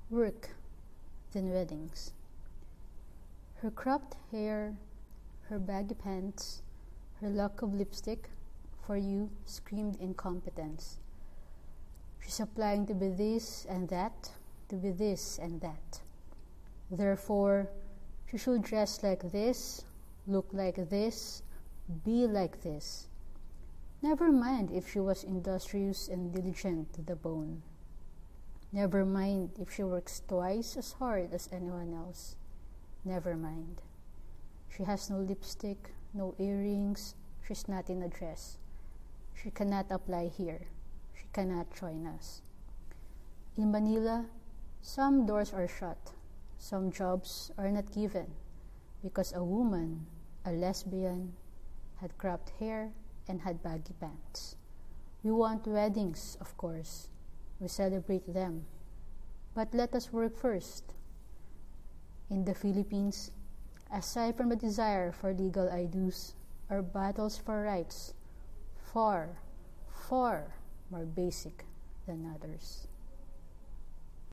work than weddings. Her cropped hair, her baggy pants, her lack of lipstick for you screamed incompetence. She's applying to be this and that, to be this and that. Therefore, she should dress like this, look like this, be like this. Never mind if she was industrious and diligent to the bone. Never mind if she works twice as hard as anyone else. Never mind. She has no lipstick, no earrings, she's not in a dress. She cannot apply here. She cannot join us. In Manila, some doors are shut. Some jobs are not given because a woman, a lesbian, had cropped hair and had baggy pants. We want weddings, of course. We celebrate them. But let us work first. In the Philippines, aside from the desire for legal I-do's, our battles for rights far, far more basic than others.